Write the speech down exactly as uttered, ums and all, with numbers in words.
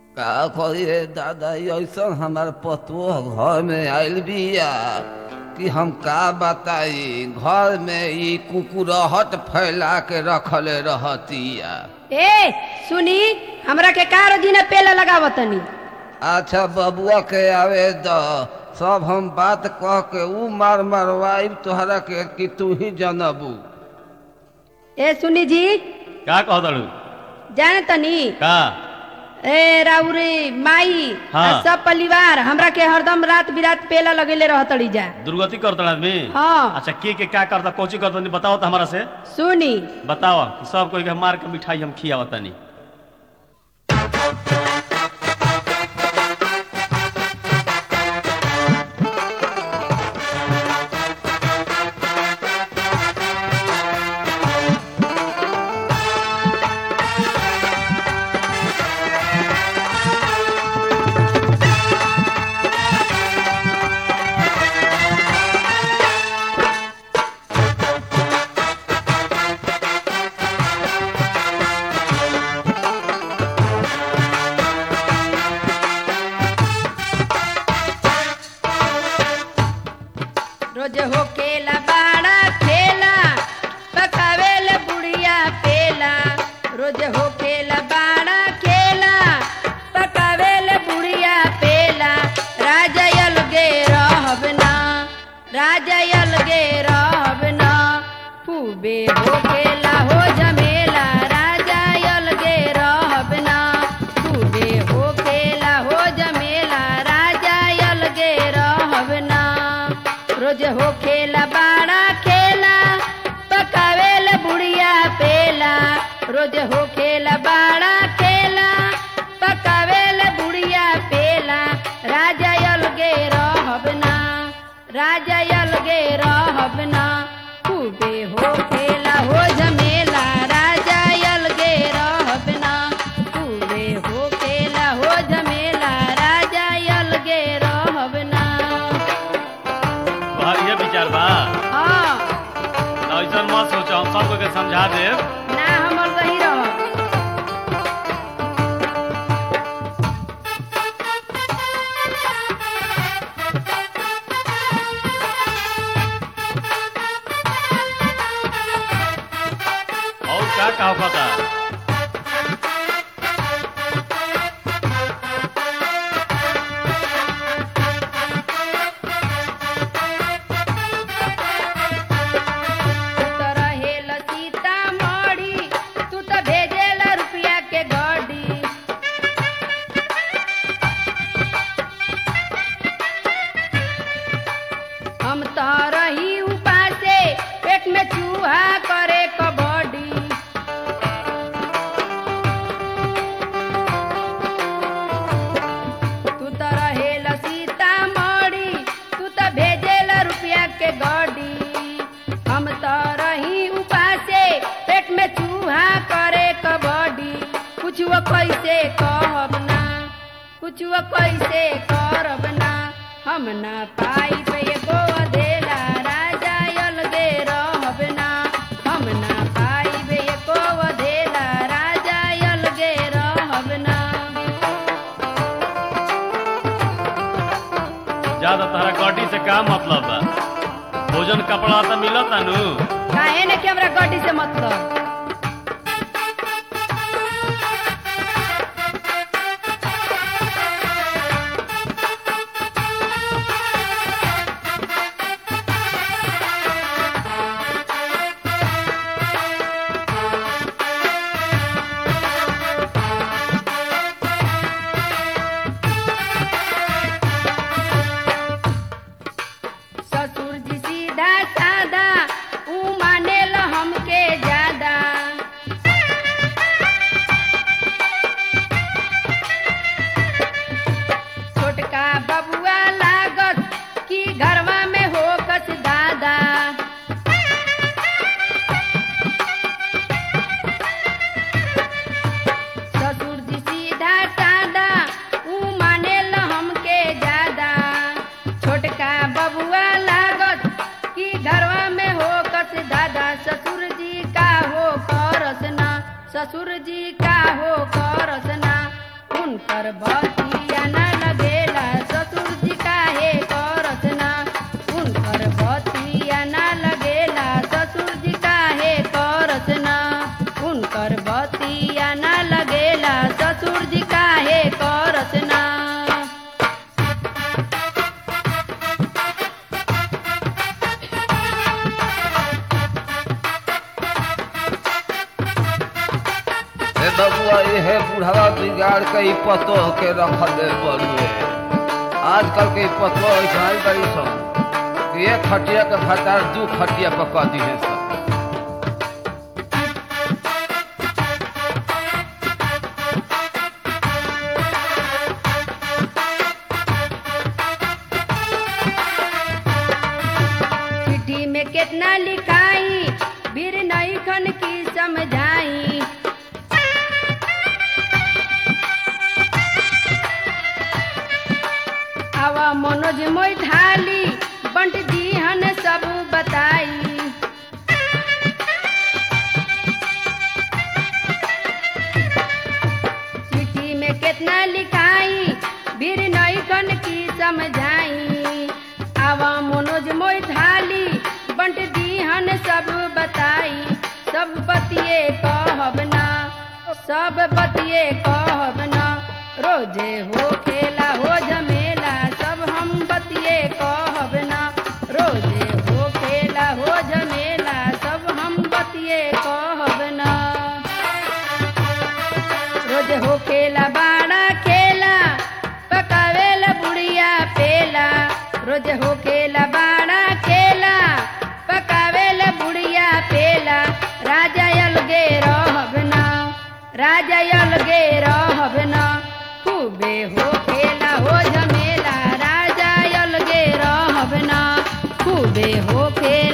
का करिए दादा ऐसा हमार पतुओ घर में आयल बिया कि हम का बताई। घर में ई कुकुरहट फैला के रखले रहतिया। ए सुनी हमरा के कार दिन पेला लगावतनी। अच्छा बबुआ के आवे द सब हम बात कह के ऊ मार मारवाई तोहरा के कि तू ही जनबू। ए सुनी जी का कहतलू जाने तनी का ए राउरे माई हाँ। आ सब परिवार हमरा के हरदम रात बिरात पेला लगेले रहतड़ी जा। दुर्गति करता आदमी। हाँ। अच्छा के के क्या करता कोची करता बताओ तो हमारा से सुनी बताओ कि सब कोई के मार के मिठाई हम खियावतनी। रोज हो खेला बाड़ा खेला पकावेले बुढ़िया पेला। रोज हो खेला बाड़ा खेला पकावेले बुढ़िया पेला। राजा अलगे रहब ना राजा अलगे रहब ना खूबे हो खेला हो जमेला। राजा अलगे रहब ना खूबे हो खेला हो जमेला। राजा अलगे रहब ना रोज हो खेला बाड़ा खेला पकावेल बुढ़िया पेला। रोज हो खेला बाड़ा खेला पकावेल बुढ़िया पेला। राजा अलगे रहब ना राजा अलगे रहब ना खूबे हो खेला हो जमेला। राजा अलगे रहब ना खूबे हो खेला हो जमेला। राजा अलगे रहब ना। ये विचार बा हाँ ऐसा मत सोचो हम सबको के समझा देब। ना हमर सही रह और का कहो पता हम तो रही उपासे पेट में चूहा करे कबड्डी। तू तो रहेल सीतामढ़ी तू तो भेजेल रुपया के गड्डी। हम तो रही उपासे पेट में चूहा करे कबड्डी। कुछ वो कैसे कहब ना कुछ वो कैसे करब ना हम ना पाई पे एगो अधेला। राजा अलगे रहब ना हम ना पाई पे एगो अधेला। राजा अलगे रहब ना। ज्यादा तारा गड्डी से का मतलब बा? भोजन कपड़ा तो मिलता नु काहे ने कि हमरा गड्डी से मतलब। ससुर जी सीधा साधा ऊ मानेल हमके ज्यादा। छोटका बबुआ लागत कि घरवा में हो कस दादा। ससुर जी सीधा साधा ऊ मानेल हमके ज्यादा। छोटका बबुआ लागत कि घरवा में हो कस दादा। ससुर जी का हो करस ना ससुर जी का हो करस ना उनकर बतिया न लगेला ससुर जी काहे करत ना उनकर बतिया न लगेला ससुर जी काहे करत ना उनकर बतिया न लगेला ससुर जी काहे करत ना हे बबुआ ये बुढ़ावा बिगाड़ के ई पतो के रखल दे बड़ुए आजकल के ई पतो ऐसा ही बड़ी सब कि एक खटिया के भतार दू खटिया पका दी है सब चिट्ठी में कितना लिखाई बीर नहीं खन की समझाई आवा मनोज मोई थाली बंट दीहन सब बताई चिट्ठी में कितना लिखाई बीर नहीं खन की समझाई आवा मनोज मोई थाली बंट दीहन सब बताई सब बतिए कहब ना सब बतिए कहब ना रोजे हो खेला हो झमेला सब हम बतिए कहब ना रोजे हो खेला हो झमेला सब हम बतिए कहब ना रोजे हो खेला बाड़ा खेला पकावेला बुढ़िया पेला रोजे हो खेला बाड़ा खेला पकावेला बुढ़िया पेला राजा अलगे रहब ना राजा अलगे रहब ना खूबे हो खेला हो झमेला राजा अलगे रहब ना खूबे हो खेला